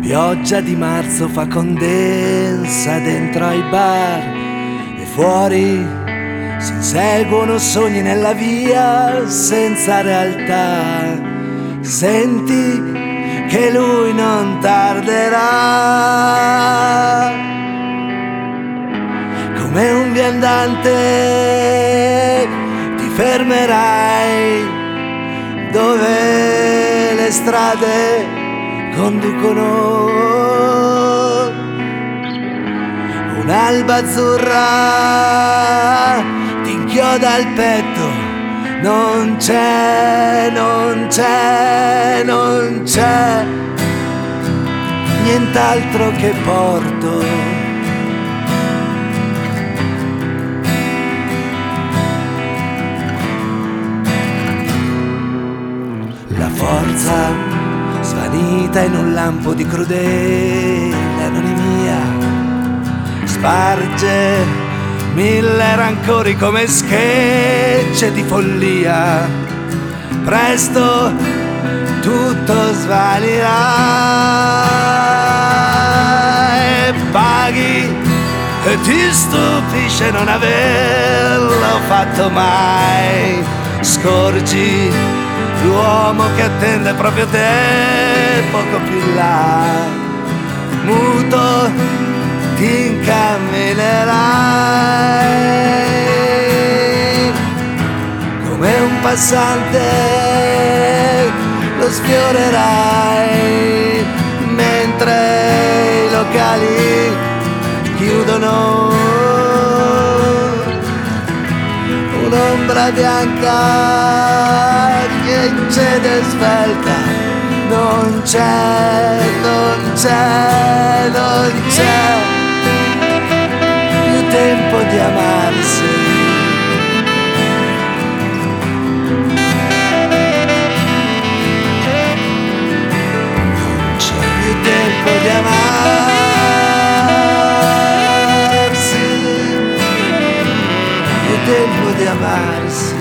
Pioggia di marzo fa condensa dentro ai bar e fuori si inseguono sogni nella via senza realtà. Senti che lui non tarderà, come un viandante ti fermerai dove le strade conducono. Un'alba azzurra ti inchioda al petto, non c'è, non c'è, non c'è nient'altro che porto. La forza svanita in un lampo di crudele anonimia sparge mille rancori come schegge di follia. Presto tutto svanirà e paghi e ti stupisce non averlo fatto mai. Scorgi l'uomo che attende proprio te poco più in là, muto ti incamminerai come un passante, lo sfiorerai mentre i locali chiudono. Un'ombra bianca che cede svelta, non c'è, non c'è, non c'è più tempo di amarsi. Non c'è più tempo di amarsi, più tempo di amarsi.